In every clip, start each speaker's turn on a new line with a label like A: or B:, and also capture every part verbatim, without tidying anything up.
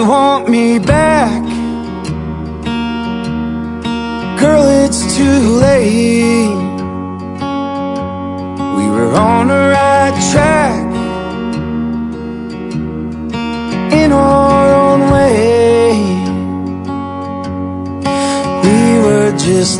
A: want me back? Girl, it's too late. We were on the right track, in our own way. We were just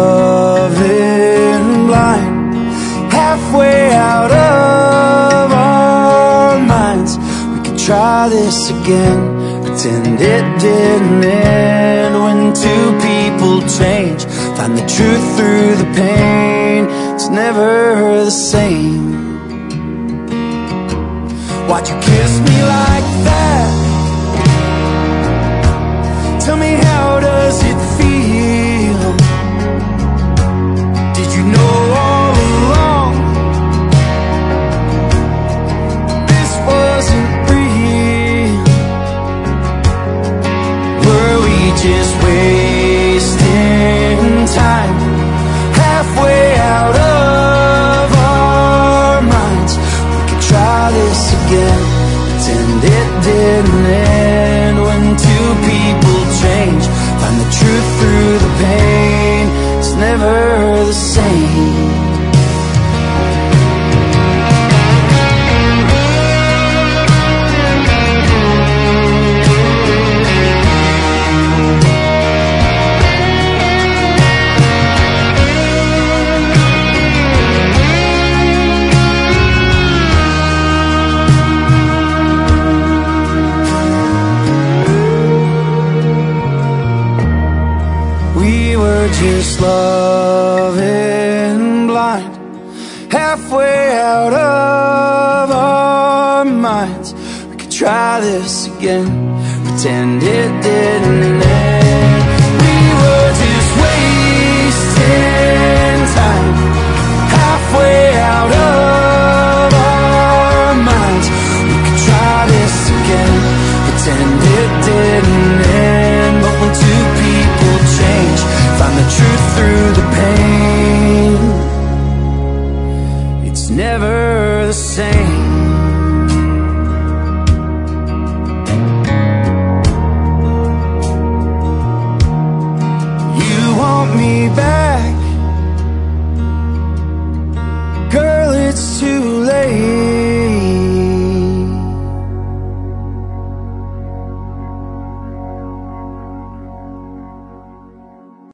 A: loving blind, halfway out of our minds. We could try this again, pretend it didn't end. When two people change, find the truth through the pain, it's never the same. Why'd you kiss me like that? Tell me, how does it feel? Did you know all along this wasn't real? Were we just wasting time, halfway out of our minds? We could try this again, pretend it didn't end. When two people change, find the truth through the pain, it's never the same. Just loving blind, halfway out of our minds. We could try this again, pretend it didn't end. We were just wasting time, halfway out of our minds. We could try this again, pretend it didn't end. But when two people change, find the truth through the pain, it's never the same.